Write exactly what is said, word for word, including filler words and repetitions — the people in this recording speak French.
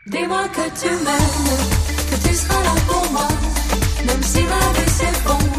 Dis-moi que tu m'aimes, que tu seras là pour moi, même si la vie s'effondre.